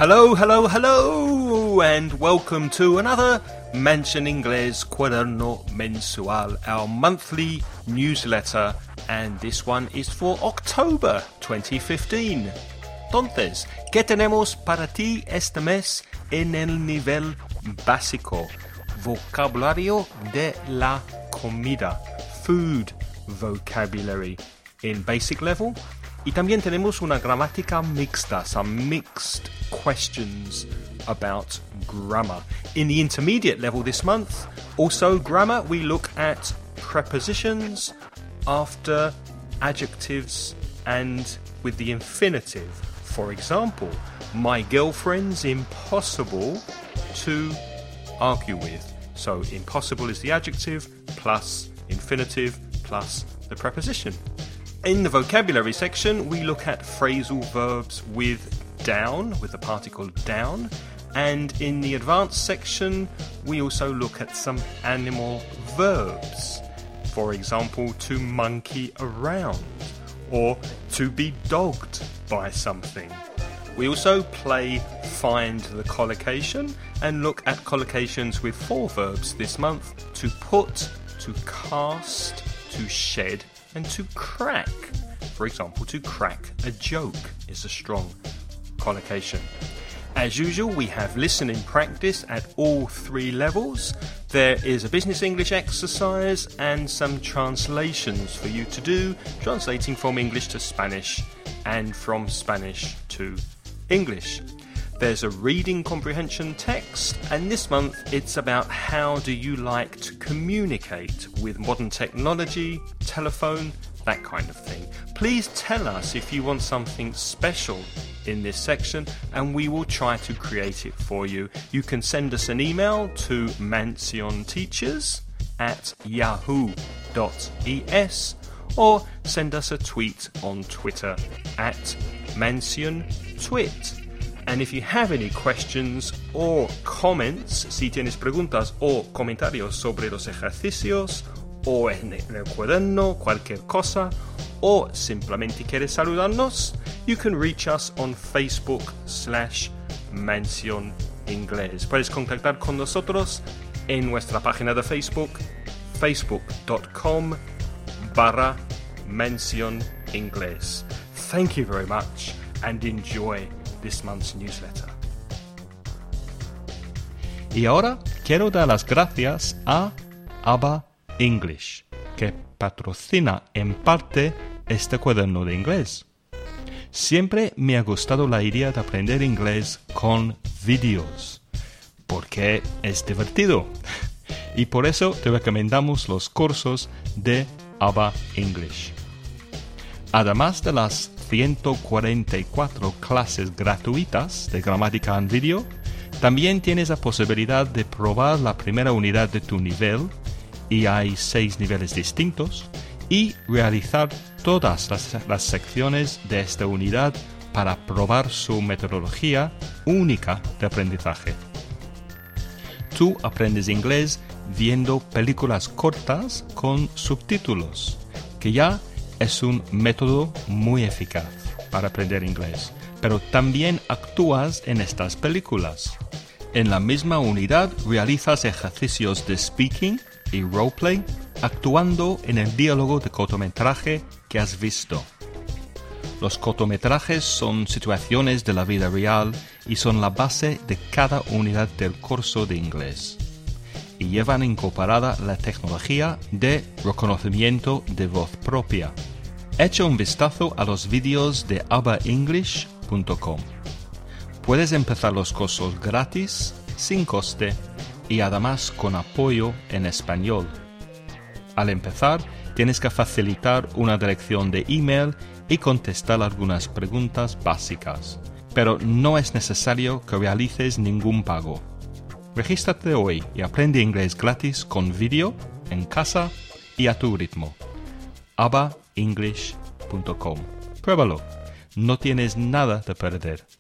Hello, hello, hello, and welcome to another Mansión Inglés Cuaderno Mensual, our monthly newsletter, and this one is for October 2015. Entonces, ¿qué tenemos para ti este mes en el nivel básico? Vocabulario de la comida, food vocabulary in basic level. Y también tenemos una gramática mixta, some mixed questions about grammar. In the intermediate level this month, also grammar, we look at prepositions after adjectives and with the infinitive. For example, my girlfriend's impossible to argue with. So impossible is the adjective plus infinitive plus the preposition. In the vocabulary section, we look at phrasal verbs with down, with the particle down. And in the advanced section, we also look at some animal verbs. For example, to monkey around or to be dogged by something. We also play Find the Collocation and look at collocations with four verbs this month: to put, to cast, to shed, and to crack. For example, to crack a joke is a strong collocation. As usual, we have listening practice at all three levels. There is a business English exercise and some translations for you to do, translating from English to Spanish and from Spanish to English. There's a reading comprehension text, and this month it's about how do you like to communicate with modern technology, telephone, that kind of thing. Please tell us if you want something special in this section, and we will try to create it for you. You can send us an email to mansiontteachers@yahoo.es or send us a tweet on Twitter @mansiontwit. And if you have any questions or comments, si tienes preguntas o comentarios sobre los ejercicios o en el cuaderno, cualquier cosa, o simplemente quieres saludarnos, you can reach us on Facebook/Mansión Inglés. Puedes contactar con nosotros en nuestra página de Facebook, facebook.com/Mansión Inglés. Thank you very much and enjoy this month's newsletter. Y ahora quiero dar las gracias a ABBA English, que patrocina en parte este cuaderno de inglés. Siempre me ha gustado la idea de aprender inglés con vídeos, porque es divertido. Y por eso te recomendamos los cursos de ABBA English. Además de las 144 clases gratuitas de gramática en vídeo, también tienes la posibilidad de probar la primera unidad de tu nivel, y hay 6 niveles distintos, y realizar todas las secciones de esta unidad para probar su metodología única de aprendizaje. Tú aprendes inglés viendo películas cortas con subtítulos, que ya es un método muy eficaz para aprender inglés, pero también actúas en estas películas. En la misma unidad realizas ejercicios de speaking y roleplay, actuando en el diálogo de cortometraje que has visto. Los cortometrajes son situaciones de la vida real y son la base de cada unidad del curso de inglés. Y llevan incorporada la tecnología de reconocimiento de voz propia. Echa un vistazo a los vídeos de abbaenglish.com. Puedes empezar los cursos gratis, sin coste y además con apoyo en español. Al empezar, tienes que facilitar una dirección de email y contestar algunas preguntas básicas, pero no es necesario que realices ningún pago. Regístrate hoy y aprende inglés gratis con vídeo, en casa y a tu ritmo. abbaenglish.com. Pruébalo, no tienes nada de perder.